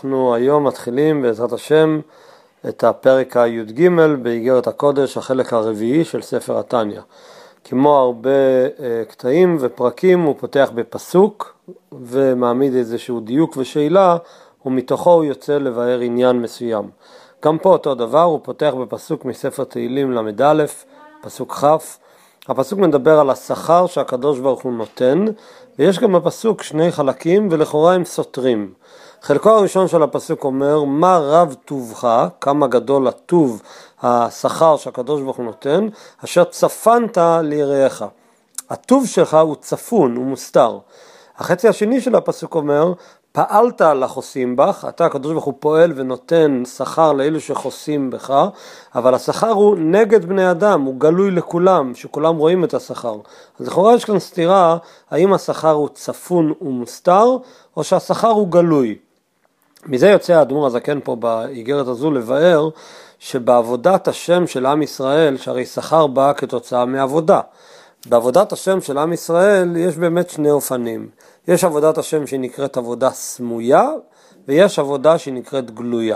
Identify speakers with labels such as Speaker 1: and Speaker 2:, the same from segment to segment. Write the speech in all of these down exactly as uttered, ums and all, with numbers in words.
Speaker 1: אנחנו היום מתחילים בעזרת השם את הפרק הי"ג באיגרת הקודש, החלק הרביעי של ספר התניא. כמו הרבה קטעים ופרקים הוא פותח בפסוק ומעמיד איזשהו דיוק ושאלה, ומתוכו הוא יוצא לבאר עניין מסוים. גם פה אותו דבר, הוא פותח בפסוק מספר תהילים למד א', פסוק כ'. הפסוק מדבר על השכר שהקדוש ברוך הוא נותן, ויש גם בפסוק שני חלקים ולכאורה הם סותרים. חלקו הראשון של הפסוק אומר, מה רב טובך, כמה גדול הטוב השכר שהקדוש ברוך הוא נותן, אשר צפנת ליראיך. הטוב שלך הוא צפון, הוא מוסתר. החצי השני של הפסוק אומר, פעלת לחוסים בך, אתה הקדוש ברוך הוא פועל ונותן שכר לאלו שחוסים בך, אבל השכר הוא נגד בני אדם, הוא גלוי לכולם, שכולם רואים את השכר. אז לכאורה יש כאן סתירה, האם השכר הוא צפון ומוסתר, או שהשכר הוא גלוי. מזה יוצא האדמו"ר הזקן פה באיגרת הזו לבאר, שבעבודת השם של עם ישראל, שהרי שכר בא כתוצאה מעבודה. בעבודת השם של עם ישראל יש באמת שני אופנים. יש עבודת השם שנקראת עבודה סמויה, ויש עבודה שנקראת גלויה.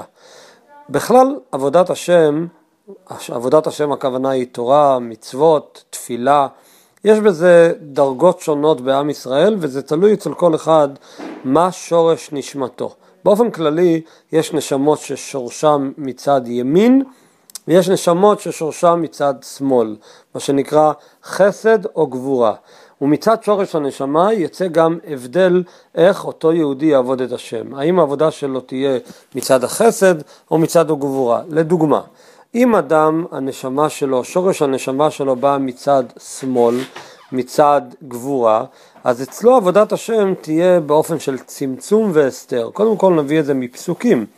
Speaker 1: בכלל עבודת השם, עבודת השם הכוונה היא תורה, מצוות, תפילה, יש בזה דרגות שונות בעם ישראל, וזה תלוי אצל כל אחד מה שורש נשמתו. באופן כללי יש נשמות ששורשם מצד ימין, ויש נשמות ששורשם מצד שמאל, מה שנקרא חסד או גבורה. ומצד שורש הנשמה יצא גם הבדל איך אותו יהודי יעבוד את השם. האם העבודה שלו תהיה מצד החסד או מצד הגבורה. לדוגמה, אם אדם, הנשמה שלו, שורש הנשמה שלו בא מצד שמאל, מצד גבורה, אז אצלו עבודת השם תהיה באופן של צמצום והסתר. קודם כל נביא את זה מפסוקים.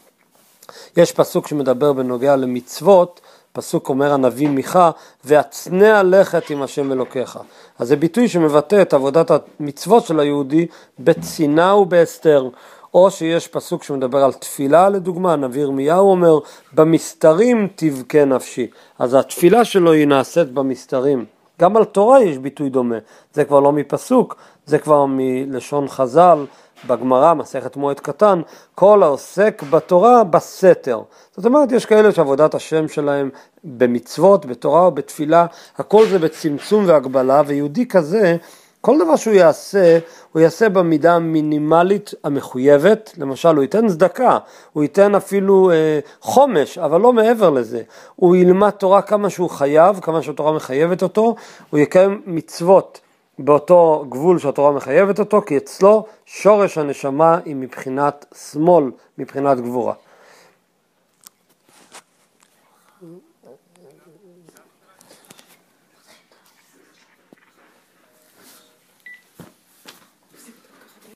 Speaker 1: יש פסוק שמדבר בנוגע למצוות, פסוק אומר הנביא מיכה, והצנע לכת עם השם אלוקיך. אז זה ביטוי שמבטא את עבודת המצוות של היהודי בצנעה ובהסתר. או שיש פסוק שמדבר על תפילה, לדוגמה, הנביא ירמיהו אומר, במסתרים תבכה נפשי. אז התפילה שלו היא נעשית במסתרים. גם על תורה יש ביטוי דומה. זה כבר לא מפסוק, זה כבר מלשון חז"ל, בגמרא, מסכת מועד קטן, כל העוסק בתורה בסתר. זאת אומרת, יש כאלה שעבודת השם שלהם במצוות, בתורה או בתפילה, הכל זה בצמצום והגבלה, ויהודי כזה, כל דבר שהוא יעשה, הוא יעשה במידה המינימלית המחויבת, למשל הוא ייתן צדקה, הוא ייתן אפילו אה, חומש, אבל לא מעבר לזה. הוא ילמד תורה כמה שהוא חייב, כמה שהתורה מחייבת אותו, הוא יקיים מצוות באותו גבול שהתורה מחייבת אותו, כי אצלו שורש הנשמה היא מבחינת שמאל, מבחינת גבורה.